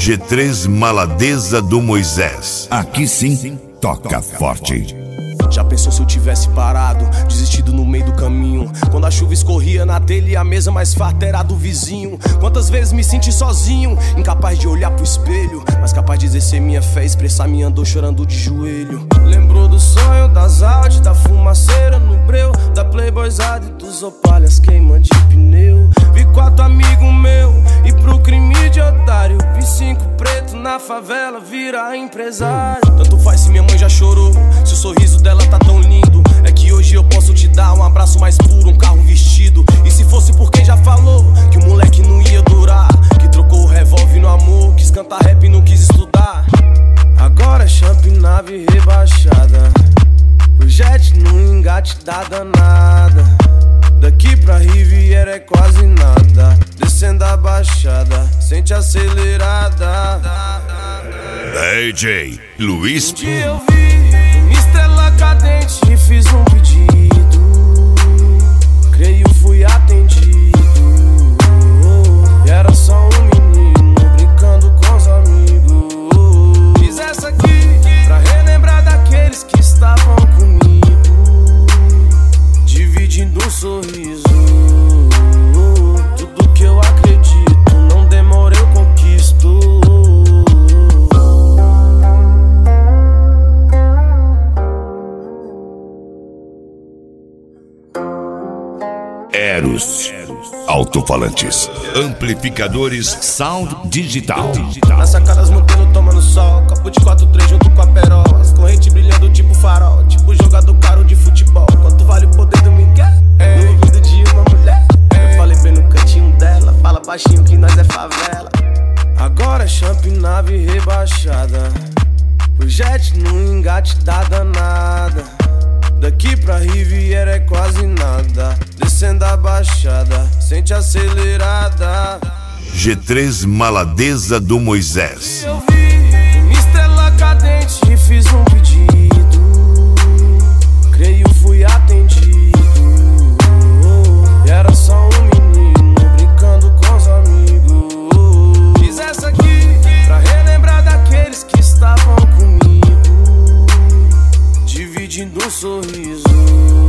G3 Maladeza do Moisés. Aqui sim, toca forte. Já pensou se eu tivesse parado, desistido no meio do caminho? Quando a chuva escorria na telha e a mesa mais farta era a do vizinho. Quantas vezes me senti sozinho, incapaz de olhar pro espelho, mas capaz de exercer minha fé, expressar minha dor chorando de joelho. Lembrou do sonho, das Audi, da fumaceira no breu, da playboyzada e dos opalhas queima de pneu. Vi 4 amigos meus e pro crime de otário, vi 5 preto na favela virar empresário. Tanto faz se minha mãe já chorou, se o sorriso dela tá tão lindo. É que hoje eu posso te dar um abraço mais puro, um carro vestido. E se fosse por quem já falou que o moleque não ia durar, que trocou o revólver no amor, quis cantar rap e não quis estudar. Agora é champ, nave rebaixada, o jet no engate da danada. Daqui pra Riviera é quase nada, descendo a baixada, sente acelerada. DJ Luiz. Um dia eu vi uma estrela cadente e fiz um pedido, creio fui atendido. E era só um menino brincando com os amigos. Fiz essa aqui pra relembrar daqueles que estavam comigo, dividindo um sorriso. Tudo que eu acredito, não demora eu conquisto. Eros Alto-falantes, amplificadores, sound digital. Na sacada as modelos tomando sol, copo de 4-3 junto com a perola, as correntes brilhando tipo farol, tipo jogador caro de futebol. Quanto vale o poder do Miguel? No ouvido de uma mulher. Eu falei bem no cantinho dela, fala baixinho que nós é favela. Agora é champ, nave rebaixada, o jet no engate da danada. Daqui pra Riviera é quase nada, descendo a baixada, sente acelerada. G3 Maladeza do Moisés. Eu vi uma estrela cadente e fiz um pedido, creio fui atendido. E era só um menino brincando com os amigos. Fiz essa aqui pra relembrar daqueles que estavam comigo, dividindo um sorriso.